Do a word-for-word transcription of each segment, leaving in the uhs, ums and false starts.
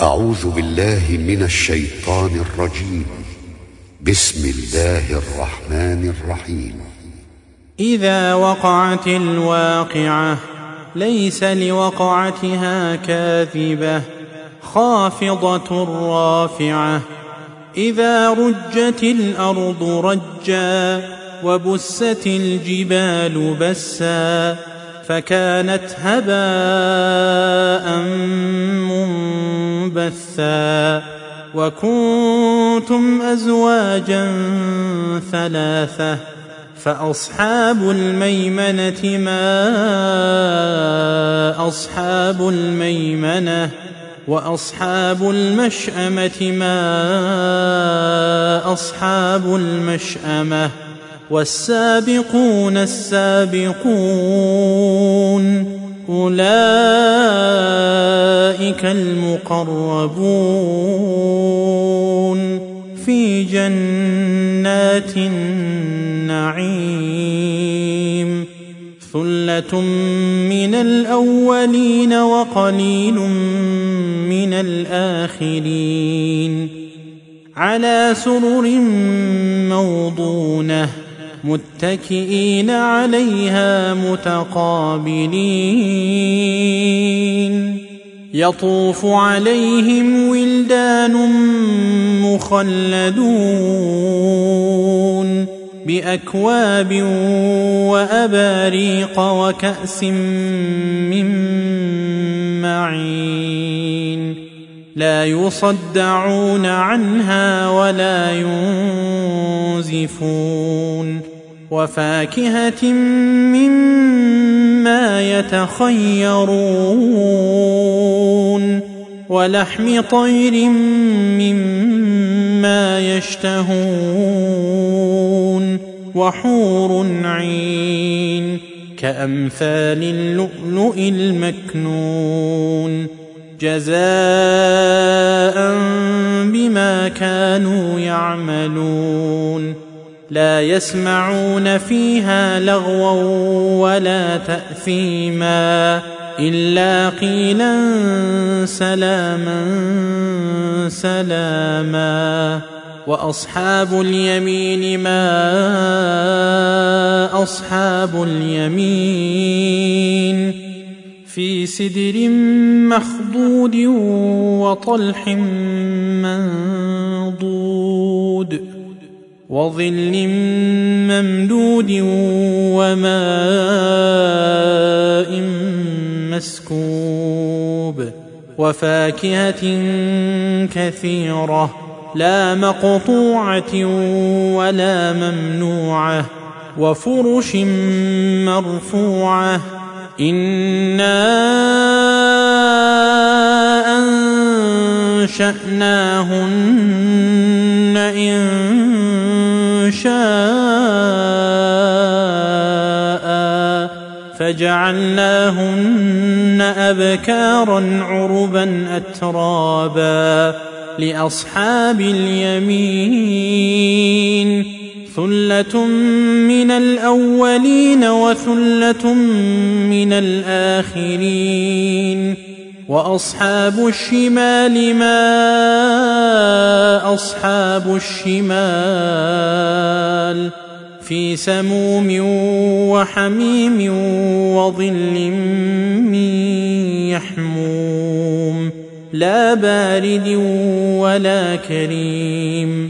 أعوذ بالله من الشيطان الرجيم. بسم الله الرحمن الرحيم. إذا وقعت الواقعة ليس لوقعتها كاذبة خافضة رافعة. إذا رجت الأرض رجا وبست الجبال بسا فكانت هباء منبثا. وكنتم أزواجا ثلاثة فأصحاب الميمنة ما أصحاب الميمنة وأصحاب المشأمة ما أصحاب المشأمة. والسابقون السابقون أولئك المقربون في جنات النعيم. ثلة من الأولين وقليل من الآخرين. على سرر موضونة متكئين عليها متقابلين. يطوف عليهم ولدان مخلدون بأكواب وأباريق وكأس من معين. لا يصدعون عنها ولا ينزفون. وفاكهة مما يتخيرون ولحم طير مما يشتهون. وحور عين كأمثال اللؤلؤ المكنون جزاء بما كانوا يعملون. لا يسمعون فيها لغوا ولا تأثيما إلا قيلا سلاما سلاما. وأصحاب اليمين ما أصحاب اليمين في سدر مخضود وطلح منضود وظل ممدود وماء مسكوب. وفاكهة كثيرة لا مقطوعة ولا ممنوعة. وفرش مرفوعة. إنا أنشأناهن إنشاء فجعلناهن أبكارا عربا أترابا لأصحاب اليمين. ثلة من الأولين وثلة من الآخرين. وأصحاب الشمال ما أصحاب الشمال في سموم وحميم وظل من يحموم لا بارد ولا كريم.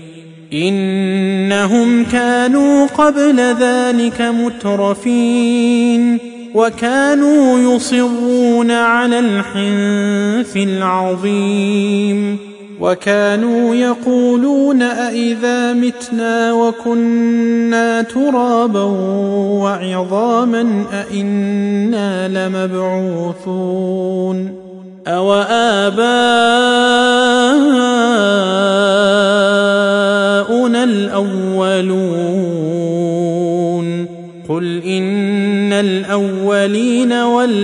إنهم كانوا قبل ذلك مترفين وكانوا يصرون على الحنث العظيم. وكانوا يقولون أئذا متنا وكنا ترابا وعظاما أئنا لمبعوثون أو آباؤنا الأولون. قل إن الأولين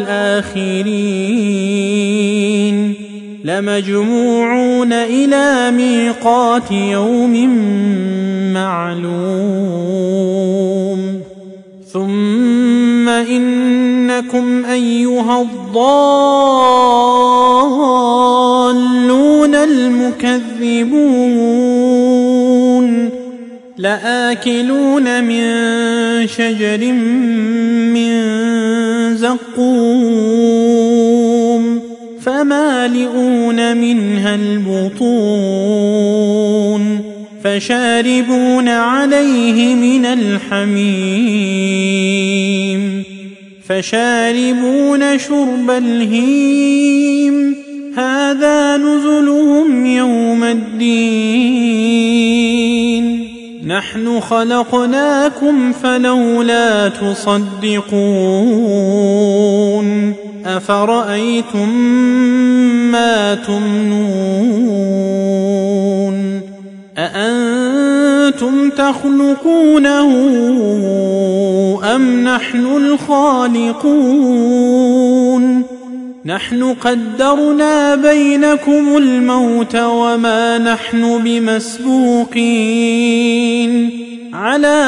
والآخرين لمجموعون إلى ميقات يوم معلوم. ثم إنكم أيها الضالون المكذبون لآكلون من شجر من زقوم فمالئون منها البطون فشاربون عليه من الحميم فشاربون شرب الهيم هذا نزلهم يوم الدين نحن خلقناكم فلولا تصدقون أفرأيتم ما تمنون أأنتم تخلقونه أم نحن الخالقون نحن قدرنا بينكم الموت وما نحن بمسبوقين على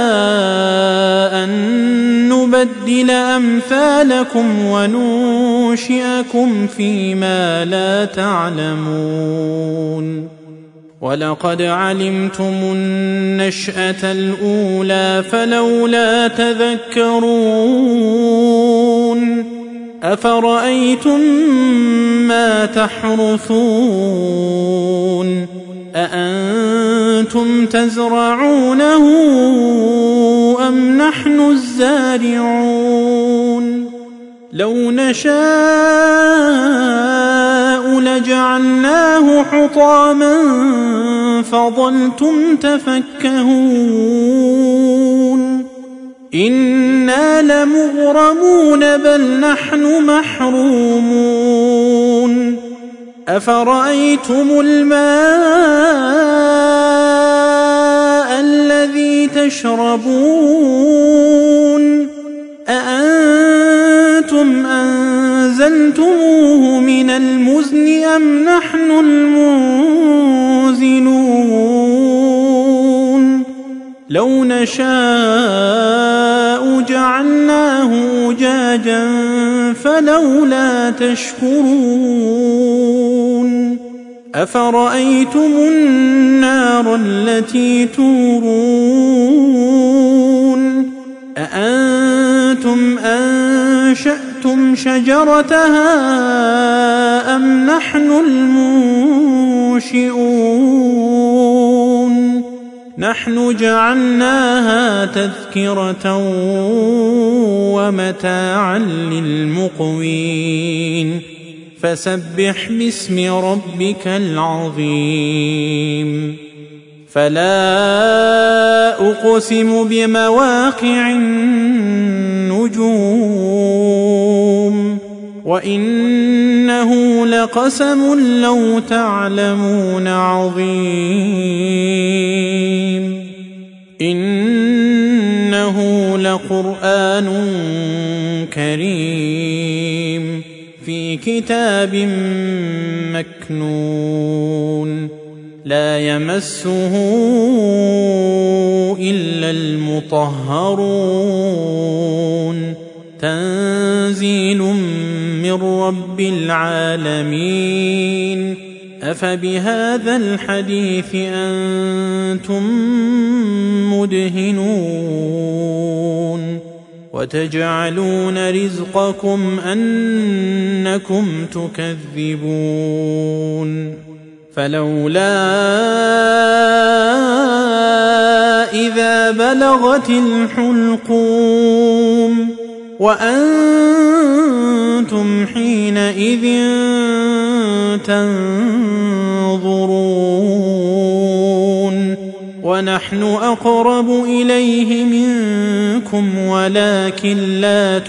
أن نبدل أمثالكم وننشئكم فيما لا تعلمون ولقد علمتم النشأة الأولى فلولا تذكرون أفرأيتم ما تحرثون أأنتم تزرعونه أم نحن الزارعون لو نشاء لجعلناه حطاما فظلتم تفكهون إنا لمغرمون بل نحن محرومون أفرأيتم الماء الذي تشربون أأنتم أنزلتموه من المزن أم نحن المنزلون لو نشاء جعلناه أجاجا فلولا تشكرون أفرأيتم النار التي تورون أأنتم أنشأتم شجرتها أم نحن المنشئون نحن جعلناها تذكرة ومتاعا للمقوين فسبح باسم ربك العظيم فلا أقسم بمواقع النجوم وإنه لقسم لو تعلمون عظيم إنه لقرآن كريم في كتاب مكنون لا يمسه إلا المطهرون تنزيل من رب العالمين أفبهذا الحديث أنتم مدهنون وتجعلون رزقكم أنكم تكذبون فلولا إذا بلغت الحلقوم وأنتم حينئذ تنظرون ونحن أقرب إليه منكم ولكن لا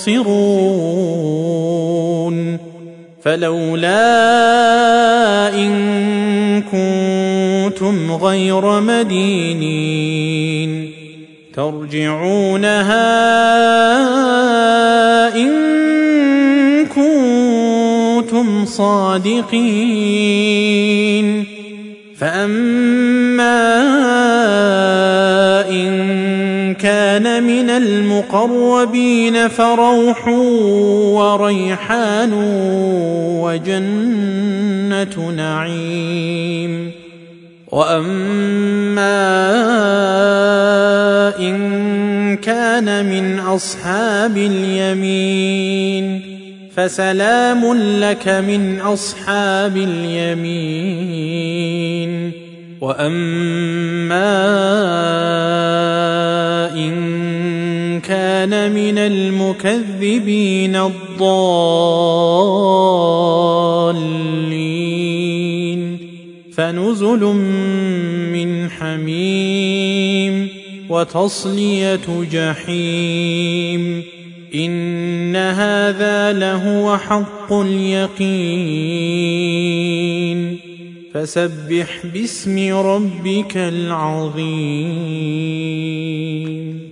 تبصرون فلولا إن كنتم غير مدينين ترجعونها إن كنتم صادقين فأما إن كان كان من المقربين فروح وريحان وجنة نعيم. وأما إن كان من أصحاب اليمين فسلام لك من أصحاب اليمين. وأما إن كان من المكذبين الضالين فنزل من حميم وتصلية جحيم. إن هذا لهو حق اليقين. فسبح باسم ربك العظيم.